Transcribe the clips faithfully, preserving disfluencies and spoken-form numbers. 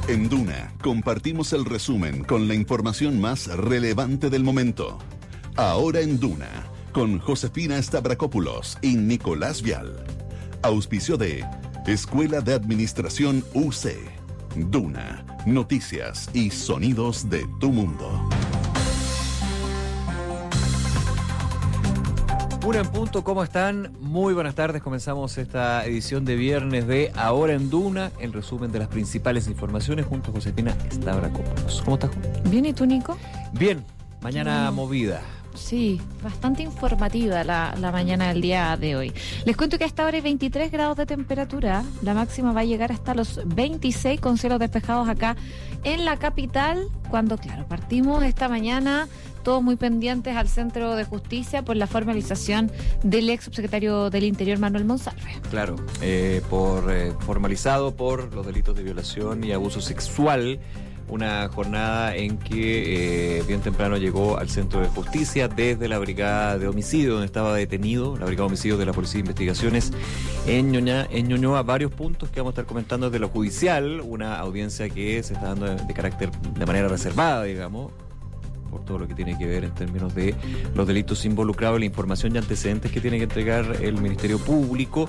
En Duna compartimos el resumen con la información más relevante del momento. Ahora en Duna, con Josefina Stavrakopoulos y Nicolás Vial. Auspicio de Escuela de Administración U C. Duna, noticias y sonidos de tu mundo. Una en punto, ¿cómo están? Muy buenas tardes, comenzamos esta edición de viernes de Ahora en Duna, el resumen de las principales informaciones junto a Josefina Stavrakopoulos. ¿Cómo estás, Juan? Bien, ¿y tú, Nico? Bien, mañana movida. Sí, bastante informativa la, la mañana del día de hoy. Les cuento que hasta ahora hay veintitrés grados de temperatura, la máxima va a llegar hasta los veintiséis con cielos despejados acá en la capital, cuando, claro, partimos esta mañana todos muy pendientes al Centro de Justicia por la formalización del ex subsecretario del Interior, Manuel Monsalve. Claro, eh, por eh, formalizado por los delitos de violación y abuso sexual. Una jornada en que eh, bien temprano llegó al Centro de Justicia desde la Brigada de Homicidio, donde estaba detenido, la Brigada de Homicidio de la Policía de Investigaciones en Ñuñoa, en Ñuñoa. Varios puntos que vamos a estar comentando desde lo judicial, una audiencia que se está dando de, de carácter de manera reservada, digamos, por todo lo que tiene que ver en términos de los delitos involucrados, la información y antecedentes que tiene que entregar el Ministerio Público.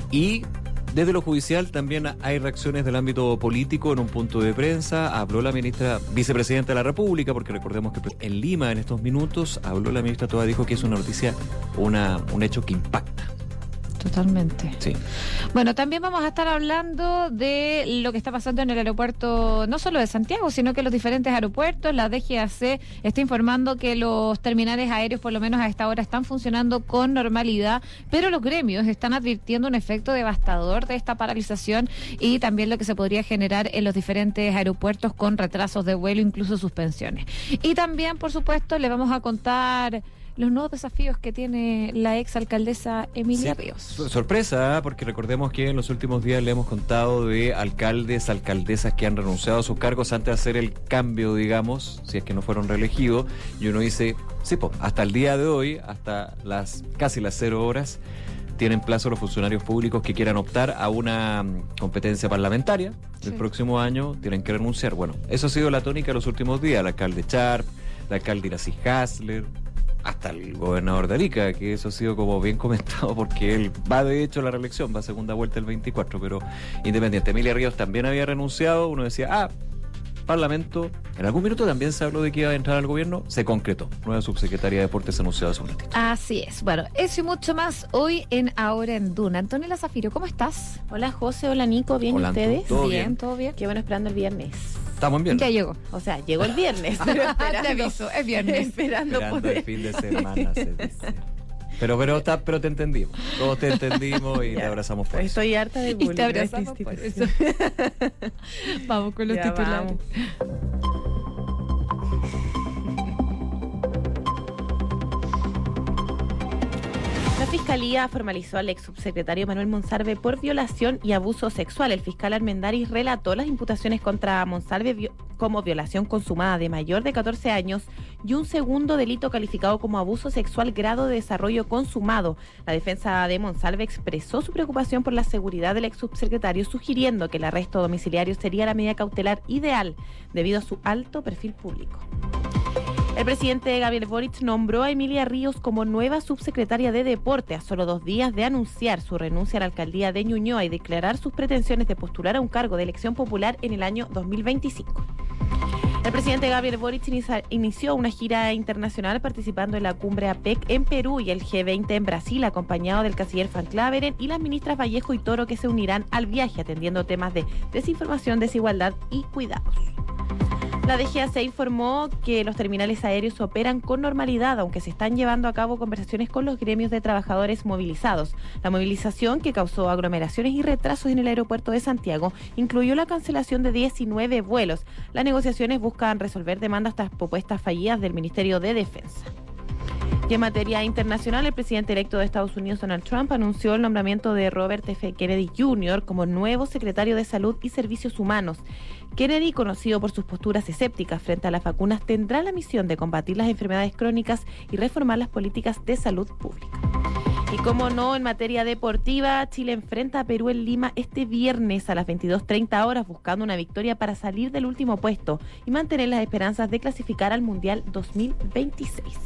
Y desde lo judicial también hay reacciones del ámbito político. En un punto de prensa habló la ministra vicepresidenta de la República, porque recordemos que en Lima en estos minutos habló la ministra Toa, dijo que es una noticia, una, un hecho que impacta. Totalmente. Sí. Bueno, también vamos a estar hablando de lo que está pasando en el aeropuerto, no solo de Santiago, sino que los diferentes aeropuertos. La D G A C está informando que los terminales aéreos, por lo menos a esta hora, están funcionando con normalidad, pero los gremios están advirtiendo un efecto devastador de esta paralización y también lo que se podría generar en los diferentes aeropuertos con retrasos de vuelo, incluso suspensiones. Y también, por supuesto, le vamos a contar los nuevos desafíos que tiene la ex alcaldesa Emilia Sí, Ríos. Sorpresa, porque recordemos que en los últimos días le hemos contado de alcaldes, alcaldesas que han renunciado a sus cargos antes de hacer el cambio, digamos, si es que no fueron reelegidos, y uno dice, sí, pues, hasta el día de hoy, hasta las casi las cero horas, tienen plazo los funcionarios públicos que quieran optar a una competencia parlamentaria del sí. próximo año, tienen que renunciar. Bueno, eso ha sido la tónica de los últimos días, el alcalde Charp, el alcalde Iracy Hasler, hasta el gobernador de Arica, que eso ha sido como bien comentado, porque él va de hecho a la reelección, va a segunda vuelta el veinticuatro, pero independiente. Emilia Ríos también había renunciado, uno decía, ah, Parlamento, en algún minuto también se habló de que iba a entrar al gobierno, se concretó, nueva subsecretaria de Deportes anunciada hace un ratito. Así es, bueno, eso y mucho más hoy en Ahora en Duna. Antonella Zafiro, ¿cómo estás? Hola José, hola Nico, ¿bien hola, ustedes? ¿todo bien, bien? todo bien. Qué bueno, esperando el viernes. Estamos en viernes. Ya llegó. O sea, llegó el viernes, pero esperando, te aviso, es viernes. Esperando, esperando poder. el fin de semana, se dice. Pero, pero, ta, pero te entendimos, todos te entendimos y Ya, te abrazamos por eso. Estoy harta de bullying. Y te abrazamos por eso. Vamos con los Ya, titulares. vamos. La Fiscalía formalizó al ex subsecretario Manuel Monsalve por violación y abuso sexual. El fiscal Armendáriz relató las imputaciones contra Monsalve vi- como violación consumada de mayor de catorce años y un segundo delito calificado como abuso sexual grado de desarrollo consumado. La defensa de Monsalve expresó su preocupación por la seguridad del ex subsecretario, sugiriendo que el arresto domiciliario sería la medida cautelar ideal debido a su alto perfil público. El presidente Gabriel Boric nombró a Emilia Ríos como nueva subsecretaria de Deporte a solo dos días de anunciar su renuncia a la alcaldía de Ñuñoa y declarar sus pretensiones de postular a un cargo de elección popular en el año dos mil veinticinco. El presidente Gabriel Boric inicia, inició una gira internacional participando en la cumbre A P E C en Perú y el G veinte en Brasil, acompañado del canciller Frank Claveren y las ministras Vallejo y Toro, que se unirán al viaje atendiendo temas de desinformación, desigualdad y cuidados. La D G A C informó que los terminales aéreos operan con normalidad, aunque se están llevando a cabo conversaciones con los gremios de trabajadores movilizados. La movilización, que causó aglomeraciones y retrasos en el aeropuerto de Santiago, incluyó la cancelación de diecinueve vuelos. Las negociaciones buscan resolver demandas tras propuestas fallidas del Ministerio de Defensa. Y en materia internacional, el presidente electo de Estados Unidos, Donald Trump, anunció el nombramiento de Robert F. Kennedy junior como nuevo secretario de Salud y Servicios Humanos. Kennedy, conocido por sus posturas escépticas frente a las vacunas, tendrá la misión de combatir las enfermedades crónicas y reformar las políticas de salud pública. Y como no, en materia deportiva, Chile enfrenta a Perú en Lima este viernes a las veintidós treinta horas, buscando una victoria para salir del último puesto y mantener las esperanzas de clasificar al Mundial dos mil veintiséis.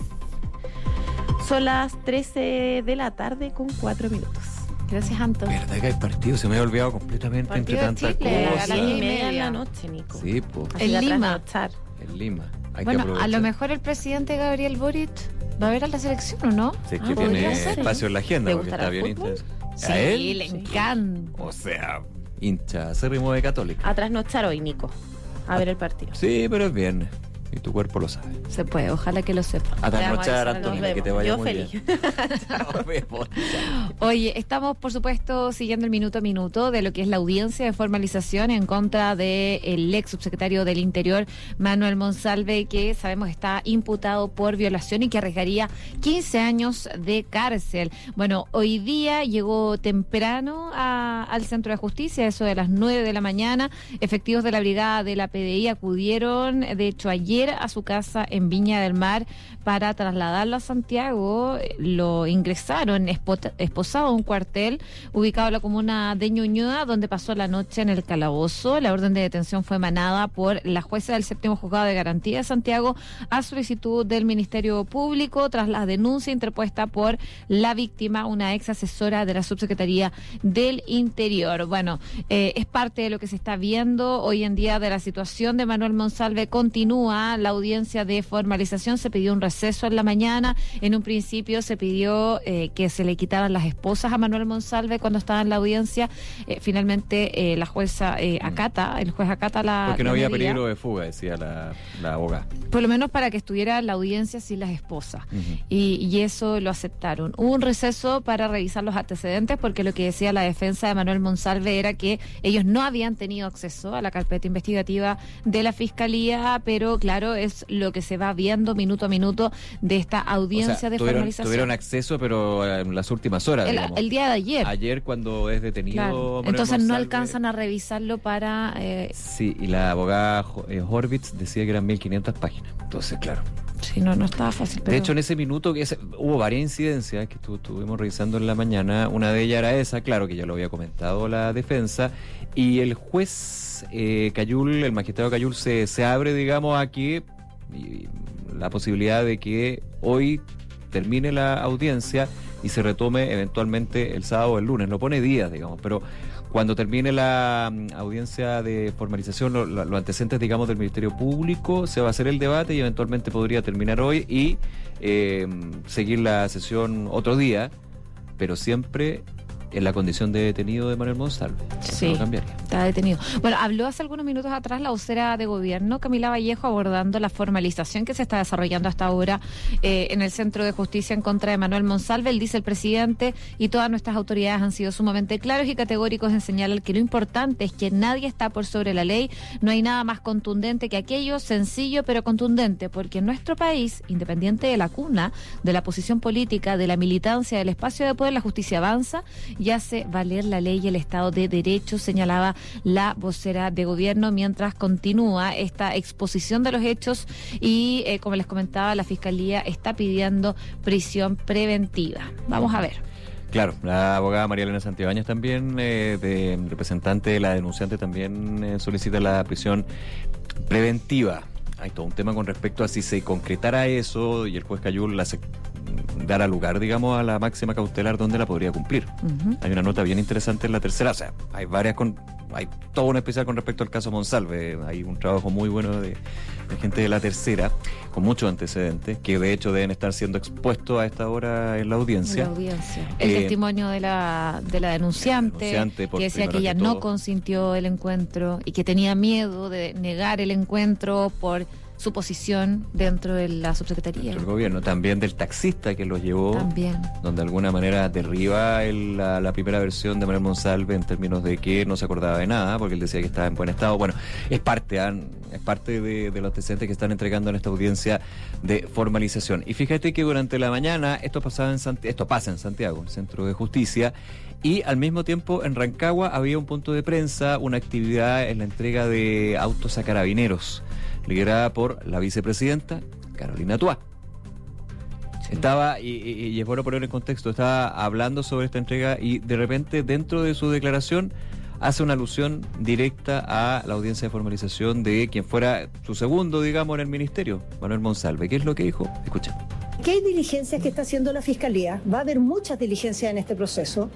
Son las trece de la tarde con cuatro minutos. Gracias, Anto. ¿Verdad que hay partidos? Se me había olvidado completamente Partido entre de tantas Chile, a cosas. las Y diez y media media en la noche, Nico. Sí, pues, Así En de Lima. trasnochar. en Lima. Hay que Bueno, aprovechar. a lo mejor el presidente Gabriel Boric va a ver a la selección, ¿o no? Sí, es Ah, que podría tiene ser, ¿eh? espacio en la agenda ¿Le porque gustará está el bien fútbol? interesante. Sí, ¿A él? le encanta. O sea, hincha acérrimo de Católica. A trasnochar hoy, Nico. A ver el partido. Sí, pero es viernes. Y tu cuerpo lo sabe. Se puede, ojalá que lo sepa. A trasnochar, Nos Antonio, vemos. que te vaya Yo muy feliz. bien. Nos vemos. Chao. Oye, estamos por supuesto siguiendo el minuto a minuto de lo que es la audiencia de formalización en contra del ex subsecretario del Interior, Manuel Monsalve, que sabemos está imputado por violación y que arriesgaría quince años de cárcel. Bueno, hoy día llegó temprano a- al Centro de Justicia, eso de las nueve de la mañana. Efectivos de la brigada de la P D I acudieron, de hecho, ayer a su casa en Viña del Mar para trasladarlo a Santiago. Lo ingresaron espo- esposado a un cuartel ubicado en la comuna de Ñuñoa, donde pasó la noche en el calabozo. La orden de detención fue emanada por la jueza del séptimo juzgado de garantía de Santiago a solicitud del Ministerio Público tras la denuncia interpuesta por la víctima, una ex asesora de la Subsecretaría del Interior. Bueno, eh, es parte de lo que se está viendo hoy en día de la situación de Manuel Monsalve. Continúa la audiencia de formalización, se pidió un receso en la mañana. En un principio se pidió eh, que se le quitaran las esposas a Manuel Monsalve cuando estaba en la audiencia. Eh, finalmente eh, la jueza eh, acata, el juez acata la Porque no la había medida, peligro de fuga, decía la, la abogada. por lo menos para que estuviera en la audiencia sin las esposas. Ujú. Y, y eso lo aceptaron. Hubo un receso para revisar los antecedentes porque lo que decía la defensa de Manuel Monsalve era que ellos no habían tenido acceso a la carpeta investigativa de la Fiscalía, pero claro, es lo que se va viendo minuto a minuto de esta audiencia O sea, de tuvieron, formalización. tuvieron acceso, pero en las últimas horas, el, digamos. el día de ayer. Ayer cuando es detenido Claro. Manuel Entonces no Monsalve- alcanzan a revisarlo para... eh, Sí, y la abogada Jo- eh, Horvitz decía que eran mil quinientas páginas. Entonces, claro. sí, no, no estaba fácil. Pero... De hecho, en ese minuto que ese- hubo varias incidencias que estu- estuvimos revisando en la mañana. Una de ellas era esa, claro que ya lo había comentado la defensa. Y el juez eh, Cayul, el magistrado Cayul, se, se abre, digamos, a que y la posibilidad de que hoy termine la audiencia y se retome eventualmente el sábado o el lunes. No pone días, digamos, pero cuando termine la mm, audiencia de formalización, lo- lo- los antecedentes, digamos, del Ministerio Público, se va a hacer el debate y eventualmente podría terminar hoy y eh, seguir la sesión otro día, pero siempre en la condición de detenido de Manuel Monsalve. Eso Sí. no cambiaría. Está detenido. Bueno, habló hace algunos minutos atrás la vocera de gobierno, Camila Vallejo, abordando la formalización que se está desarrollando hasta ahora eh, en el Centro de Justicia en contra de Manuel Monsalve. Él dice: el presidente y todas nuestras autoridades han sido sumamente claros y categóricos en señalar que lo importante es que nadie está por sobre la ley. No hay nada más contundente que aquello, sencillo pero contundente, porque en nuestro país, independiente de la cuna, de la posición política, de la militancia, del espacio de poder, la justicia avanza y hace valer la ley y el Estado de Derecho, señalaba la vocera de gobierno, mientras continúa esta exposición de los hechos y, eh, como les comentaba, la Fiscalía está pidiendo prisión preventiva. Vamos a ver. Claro, la abogada María Elena Santibáñez también, eh, de representante de la denunciante, también eh, solicita la prisión preventiva. Hay todo un tema con respecto a si se concretara eso y el juez Cayul la se- dará lugar, digamos, a la máxima cautelar donde la podría cumplir. Ujú. Hay una nota bien interesante en la tercera, o sea, hay varias con, hay todo un especial con respecto al caso Monsalve, hay un trabajo muy bueno de, de gente de la tercera, con muchos antecedentes, que de hecho deben estar siendo expuestos a esta hora en la audiencia. La audiencia. El Eh, testimonio de la, de la denunciante, denunciante, por que decía que primero ella que no todo. consintió el encuentro y que tenía miedo de negar el encuentro por su posición dentro de la subsecretaría. El gobierno, también del taxista que los llevó, También. donde de alguna manera derriba el- la, la primera versión de Manuel Monsalve en términos de que no se acordaba de nada, porque él decía que estaba en buen estado. Bueno, es parte, ¿ah? es parte de, de los antecedentes que están entregando en esta audiencia de formalización. Y fíjate que durante la mañana esto pasaba en Santi- esto pasa en Santiago, el Centro de Justicia, y al mismo tiempo en Rancagua había un punto de prensa, una actividad en la entrega de autos a carabineros, liderada por la vicepresidenta Carolina Toá. Estaba, y, y, y es bueno poner en contexto, estaba hablando sobre esta entrega y de repente dentro de su declaración hace una alusión directa a la audiencia de formalización de quien fuera su segundo, digamos, en el ministerio, Manuel Monsalve. ¿Qué es lo que dijo? Escucha. ¿Qué hay diligencias que está haciendo la Fiscalía? Va a haber muchas diligencias en este proceso.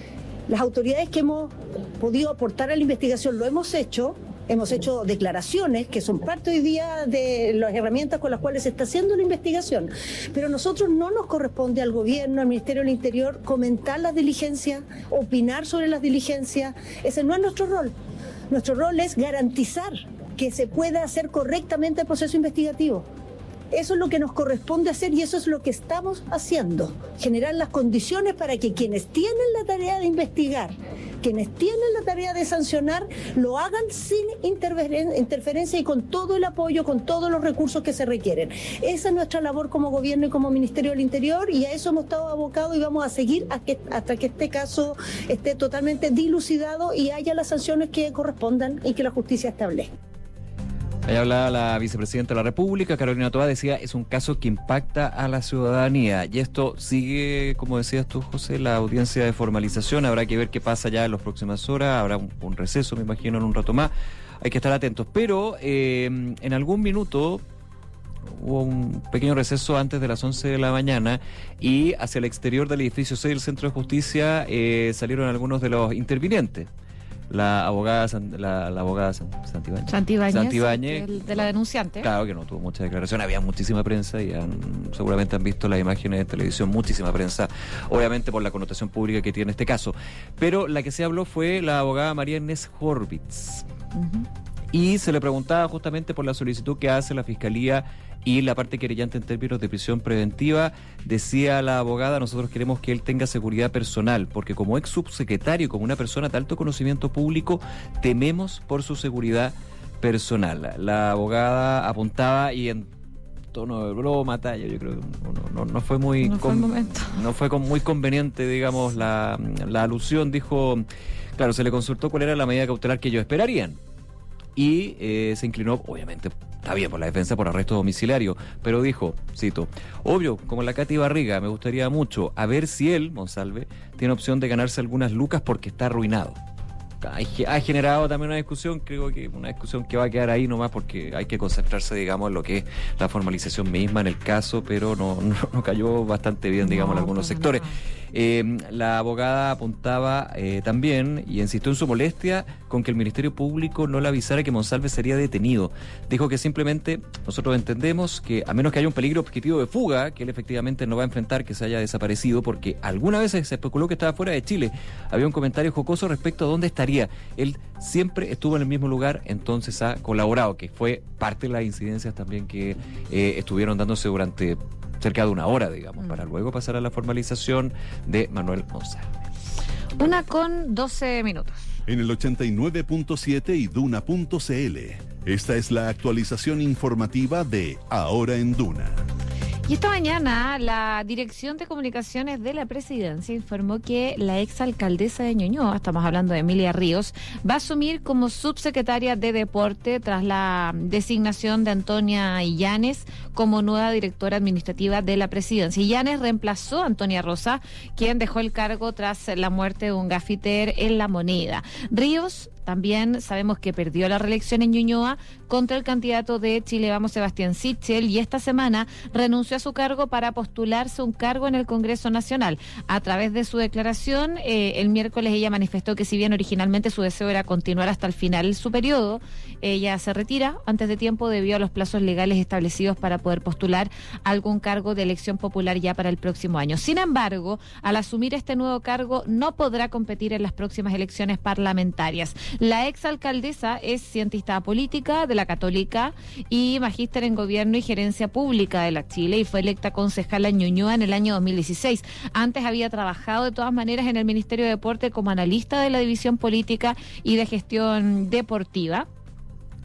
Las autoridades que hemos podido aportar a la investigación lo hemos hecho. Hemos hecho declaraciones que son parte hoy día de las herramientas con las cuales se está haciendo la investigación. Pero a nosotros no nos corresponde al gobierno, al Ministerio del Interior, comentar las diligencias, opinar sobre las diligencias. Ese no es nuestro rol. Nuestro rol es garantizar que se pueda hacer correctamente el proceso investigativo. Eso es lo que nos corresponde hacer y eso es lo que estamos haciendo. Generar las condiciones para que quienes tienen la tarea de investigar, quienes tienen la tarea de sancionar, lo hagan sin interferencia y con todo el apoyo, con todos los recursos que se requieren. Esa es nuestra labor como gobierno y como Ministerio del Interior y a eso hemos estado abocados y vamos a seguir hasta que este caso esté totalmente dilucidado y haya las sanciones que correspondan y que la justicia establezca. Ahí hablaba la vicepresidenta de la República, Carolina Toá, decía, es un caso que impacta a la ciudadanía. Y esto sigue, como decías tú, José, la audiencia de formalización. Habrá que ver qué pasa ya en las próximas horas. Habrá un, un receso, me imagino, en un rato más. Hay que estar atentos. Pero eh, en algún minuto hubo un pequeño receso antes de las once de la mañana y hacia el exterior del edificio seis del Centro de Justicia eh, salieron algunos de los intervinientes. La abogada la, la abogada Santibáñez, Santibáñez, Santibáñez el de la denunciante. Claro que no tuvo mucha declaración, había muchísima prensa y han, seguramente han visto las imágenes de televisión, muchísima prensa, obviamente por la connotación pública que tiene este caso. Pero la que se habló fue la abogada María Inés Horvitz. Uh-huh. Y se le preguntaba justamente por la solicitud que hace la Fiscalía y la parte querellante en términos de prisión preventiva. Decía la abogada, nosotros queremos que él tenga seguridad personal, porque como ex subsecretario, como una persona de alto conocimiento público, tememos por su seguridad personal. La abogada apuntaba y en tono de broma, talla, yo creo que no, no, no fue muy no fue, con, no fue con, muy conveniente, digamos, la, la alusión. Dijo, claro, se le consultó cuál era la medida cautelar que ellos esperarían. Y eh, se inclinó, obviamente, está bien por la defensa por arresto domiciliario, pero dijo, cito, obvio, como la Katy Barriga, me gustaría mucho a ver si él, Monsalve, tiene opción de ganarse algunas lucas porque está arruinado. Ha generado también una discusión, creo que una discusión que va a quedar ahí nomás porque hay que concentrarse, digamos, en lo que es la formalización misma en el caso, pero no, no, no cayó bastante bien, digamos, no, en algunos sectores. No. Eh, la abogada apuntaba eh, también y insistió en su molestia con que el Ministerio Público no le avisara que Monsalve sería detenido. Dijo que simplemente nosotros entendemos que a menos que haya un peligro objetivo de fuga, que él efectivamente no va a enfrentar, que se haya desaparecido, porque alguna vez se especuló que estaba fuera de Chile. Había un comentario jocoso respecto a dónde estaría. Él siempre estuvo en el mismo lugar, entonces ha colaborado, que fue parte de las incidencias también que eh, estuvieron dándose durante cerca de una hora, digamos, mm. para luego pasar a la formalización de Manuel Monsalve. Una con doce minutos. En el ochenta y nueve punto siete y duna punto c l. Esta es la actualización informativa de Ahora en Duna. Y esta mañana la Dirección de Comunicaciones de la Presidencia informó que la exalcaldesa de Ñuñoa, estamos hablando de Emilia Ríos, va a asumir como subsecretaria de Deporte tras la designación de Antonia Illanes como nueva directora administrativa de la Presidencia. Illanes reemplazó a Antonia Rosa, quien dejó el cargo tras la muerte de un gafiter en La Moneda. Ríos también sabemos que perdió la reelección en Ñuñoa contra el candidato de Chile Vamos, Sebastián Sichel, y esta semana renunció a su cargo para postularse un cargo en el Congreso Nacional. A través de su declaración, eh, el miércoles ella manifestó que si bien originalmente su deseo era continuar hasta el final su periodo, ella se retira antes de tiempo debido a los plazos legales establecidos para poder postular algún cargo de elección popular ya para el próximo año. Sin embargo, al asumir este nuevo cargo, no podrá competir en las próximas elecciones parlamentarias. La exalcaldesa es cientista política de la Católica y magíster en Gobierno y Gerencia Pública de la Chile y fue electa concejala en Ñuñoa en el año dos mil dieciséis. Antes había trabajado de todas maneras en el Ministerio de Deporte como analista de la División Política y de Gestión Deportiva.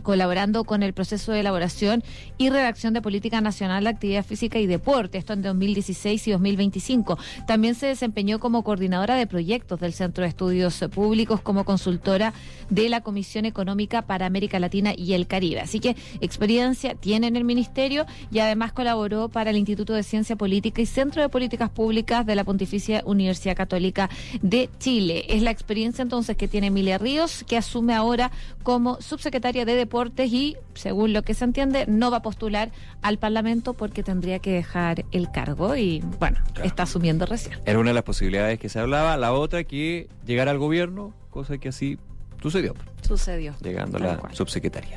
colaborando con el proceso de elaboración y redacción de Política Nacional de Actividad Física y Deporte, esto en dos mil dieciséis y dos mil veinticinco. También se desempeñó como coordinadora de proyectos del Centro de Estudios Públicos, como consultora de la Comisión Económica para América Latina y el Caribe. Así que experiencia tiene en el Ministerio y además colaboró para el Instituto de Ciencia Política y Centro de Políticas Públicas de la Pontificia Universidad Católica de Chile. Es la experiencia entonces que tiene Emilia Ríos, que asume ahora como subsecretaria de Deportes y, según lo que se entiende, no va a postular al Parlamento porque tendría que dejar el cargo y, bueno, claro, está asumiendo recién. Era una de las posibilidades que se hablaba. La otra, que llegara al gobierno, cosa que así sucedió. Sucedió. Llegando a la subsecretaria.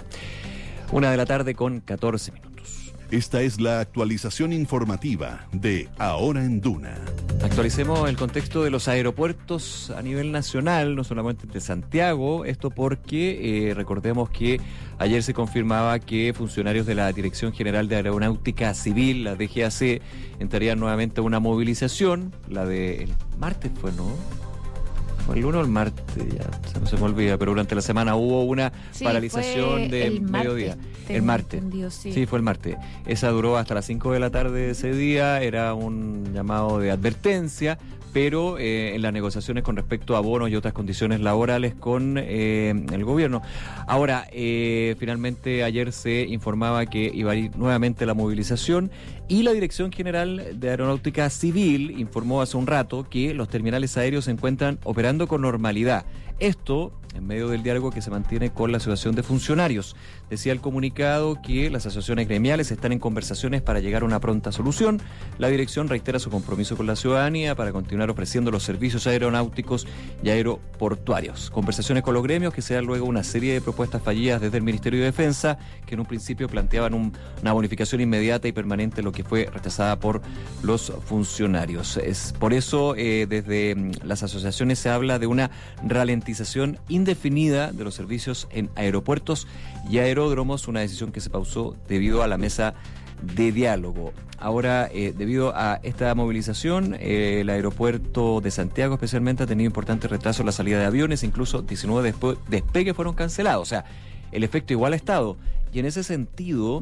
Una de la tarde con catorce minutos. Esta es la actualización informativa de Ahora en Duna. Actualicemos el contexto de los aeropuertos a nivel nacional, no solamente de Santiago, esto porque eh, recordemos que ayer se confirmaba que funcionarios de la Dirección General de Aeronáutica Civil, la D G A C, entrarían nuevamente a una movilización, la de el martes fue, ¿no? ¿Fue el lunes o el martes? Ya se, no se me olvida, pero durante la semana hubo una sí, paralización de mediodía. El martes. Sí. sí, fue el martes. Esa duró hasta las cinco de la tarde de ese día, era un llamado de advertencia, pero eh, en las negociaciones con respecto a bonos y otras condiciones laborales con eh, el gobierno. Ahora, eh, finalmente ayer se informaba que iba a ir nuevamente la movilización y la Dirección General de Aeronáutica Civil informó hace un rato que los terminales aéreos se encuentran operando con normalidad. Esto en medio del diálogo que se mantiene con la Asociación de Funcionarios. Decía el comunicado que las asociaciones gremiales están en conversaciones para llegar a una pronta solución. La dirección reitera su compromiso con la ciudadanía para continuar ofreciendo los servicios aeronáuticos y aeroportuarios. Conversaciones con los gremios que sean luego una serie de propuestas fallidas desde el Ministerio de Defensa, que en un principio planteaban un, una bonificación inmediata y permanente, lo que fue rechazada por los funcionarios. Es por eso, eh, desde las asociaciones se habla de una ralentización indefinida de los servicios en aeropuertos y aeródromos, una decisión que se pausó debido a la mesa de diálogo. Ahora, eh, debido a esta movilización, eh, el aeropuerto de Santiago especialmente ha tenido importantes retrasos en la salida de aviones, incluso diecinueve despe- despegues fueron cancelados, o sea, el efecto igual ha estado. Y en ese sentido,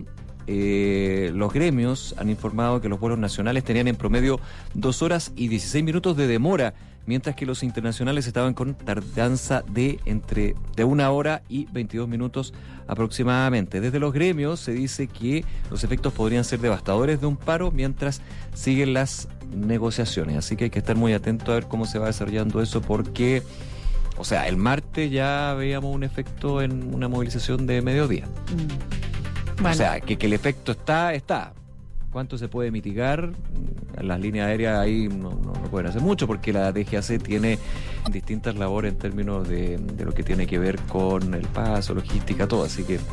eh, los gremios han informado que los vuelos nacionales tenían en promedio dos horas y dieciséis minutos de demora, mientras que los internacionales estaban con tardanza de entre de una hora y veintidós minutos aproximadamente. Desde los gremios se dice que los efectos podrían ser devastadores de un paro mientras siguen las negociaciones, así que hay que estar muy atento a ver cómo se va desarrollando eso, porque, o sea, el martes ya veíamos un efecto en una movilización de mediodía. Mm. Bueno. O sea, que, que el efecto está, está. ¿Cuánto se puede mitigar? Las líneas aéreas ahí no, no, no pueden hacer mucho, porque la D G A C tiene distintas labores en términos de, de lo que tiene que ver con el paso, logística, todo, así que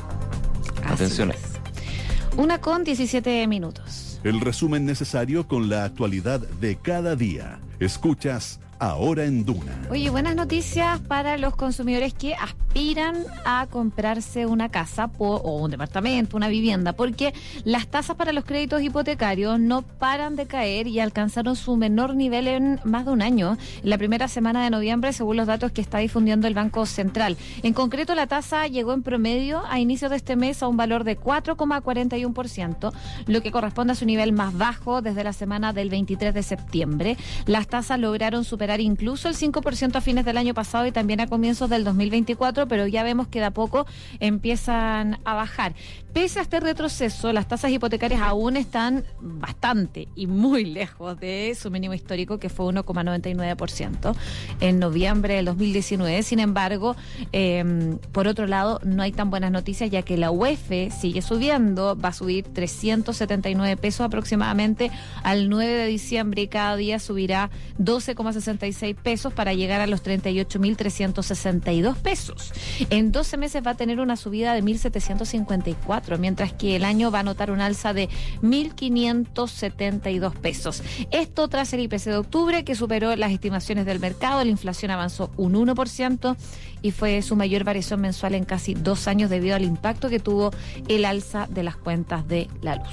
así atención. Es. Una con diecisiete minutos. El resumen necesario con la actualidad de cada día. Escuchas Ahora en Duna. Oye, buenas noticias para los consumidores que aspiran a comprarse una casa po, o un departamento, una vivienda, porque las tasas para los créditos hipotecarios no paran de caer y alcanzaron su menor nivel en más de un año, en la primera semana de noviembre, según los datos que está difundiendo el Banco Central. En concreto, la tasa llegó en promedio a inicios de este mes a un valor de cuatro coma cuarenta y uno por ciento, lo que corresponde a su nivel más bajo desde la semana del veintitrés de septiembre. Las tasas lograron superar incluso el cinco por ciento a fines del año pasado y también a comienzos del dos mil veinticuatro, pero ya vemos que de a poco empiezan a bajar. Pese a este retroceso, las tasas hipotecarias aún están bastante y muy lejos de su mínimo histórico, que fue uno coma noventa y nueve por ciento en noviembre del dos mil diecinueve. Sin embargo, eh, por otro lado, no hay tan buenas noticias, ya que la U E F sigue subiendo, va a subir trescientos setenta y nueve pesos aproximadamente al nueve de diciembre, y cada día subirá doce coma sesenta y seis pesos para llegar a los treinta y ocho mil trescientos sesenta y dos pesos. En doce meses va a tener una subida de mil setecientos cincuenta y cuatro, mientras que el año va a notar un alza de mil quinientos setenta y dos pesos. Esto tras el I P C de octubre, que superó las estimaciones del mercado. La inflación avanzó un uno por ciento y fue su mayor variación mensual en casi dos años debido al impacto que tuvo el alza de las cuentas de la luz.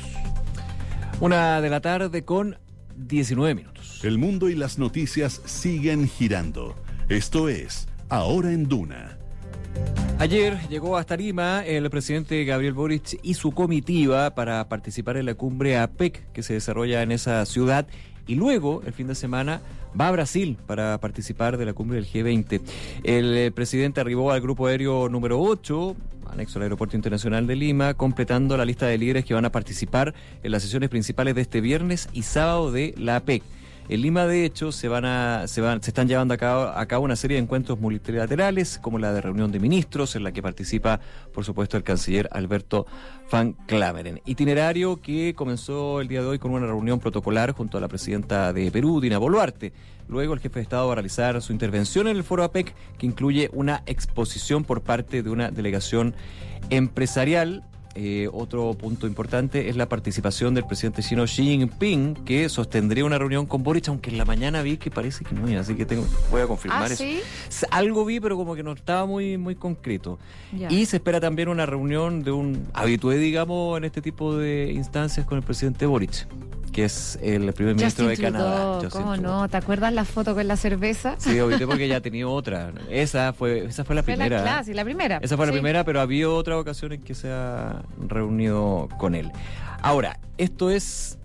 Una de la tarde con diecinueve minutos. El mundo y las noticias siguen girando. Esto es Ahora en Duna. Ayer llegó hasta Lima el presidente Gabriel Boric y su comitiva para participar en la cumbre APEC que se desarrolla en esa ciudad, y luego, el fin de semana, va a Brasil para participar de la cumbre del G veinte. El eh, presidente arribó al grupo aéreo número ocho, anexo al Aeropuerto Internacional de Lima, completando la lista de líderes que van a participar en las sesiones principales de este viernes y sábado de la APEC. En Lima, de hecho, se van a, se van, se están llevando a cabo, a cabo una serie de encuentros multilaterales, como la de reunión de ministros, en la que participa, por supuesto, el canciller Alberto Van Klaveren. Itinerario que comenzó el día de hoy con una reunión protocolar junto a la presidenta de Perú, Dina Boluarte. Luego el jefe de Estado va a realizar su intervención en el foro APEC, que incluye una exposición por parte de una delegación empresarial. Eh, otro punto importante es la participación del presidente chino Xi Jinping, que sostendría una reunión con Boric, aunque en la mañana vi que parece que no, así que tengo, voy a confirmar ¿Ah, eso. sí? Algo vi, pero como que no estaba muy, muy concreto. Ya. Y se espera también una reunión de un habitué, digamos, en este tipo de instancias con el presidente Boric, que es el primer ministro Justin de Canadá. Trudeau, Justin ¿cómo Trudeau. no? ¿Te acuerdas la foto con la cerveza? Sí, obviamente, porque ya tenía otra. Esa fue, esa fue la Fue primera. la clase, la primera. Esa fue la Sí. primera, pero había otra ocasión en que se ha reunido con él. Ahora, esto es...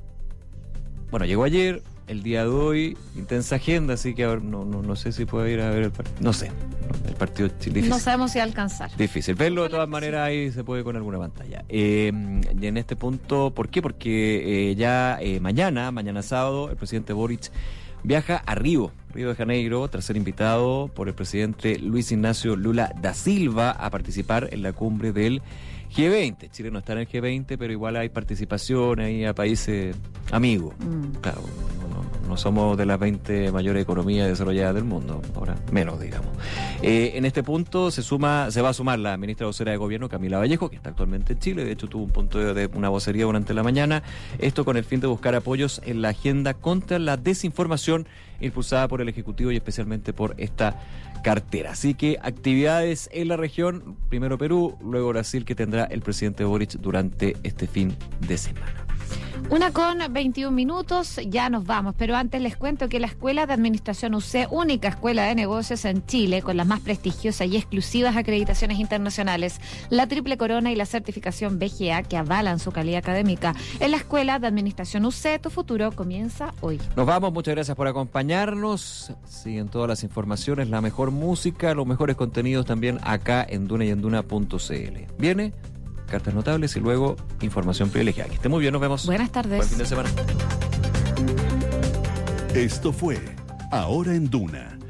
Bueno, llegó ayer, el día de hoy, intensa agenda, así que ahora no, no, no sé si puedo ir a ver el partido. No sé, no, el partido es difícil. No sabemos si alcanzar. Difícil. Verlo de Ojalá todas que maneras ahí se puede con alguna pantalla. Eh, y en este punto, ¿por qué? Porque eh, ya eh, mañana, mañana sábado, el presidente Boric viaja a Río, Río de Janeiro, tras ser invitado por el presidente Luis Ignacio Lula da Silva a participar en la cumbre del G veinte. Chile no está en el G veinte, pero igual hay participación ahí a países amigos. Mm. Claro, no, no somos de las veinte mayores economías desarrolladas del mundo, ahora menos, digamos. Eh, en este punto se suma, se va a sumar la ministra vocera de Gobierno, Camila Vallejo, que está actualmente en Chile. De hecho, tuvo un punto de, de una vocería durante la mañana. Esto con el fin de buscar apoyos en la agenda contra la desinformación impulsada por el Ejecutivo y especialmente por esta cartera. Así que actividades en la región, primero Perú, luego Brasil, que tendrá el presidente Boric durante este fin de semana. Una con veintiún minutos, ya nos vamos, pero antes les cuento que la Escuela de Administración U C, única escuela de negocios en Chile con las más prestigiosas y exclusivas acreditaciones internacionales, la triple corona y la certificación B G A que avalan su calidad académica. En la Escuela de Administración U C, tu futuro comienza hoy. Nos vamos, muchas gracias por acompañarnos. Siguen todas las informaciones, la mejor música, los mejores contenidos también acá en Duna y en Duna punto c l. Viene cartas notables y luego información privilegiada. Que esté muy bien, nos vemos. Buenas tardes. Buen fin de semana. Esto fue Ahora en Duna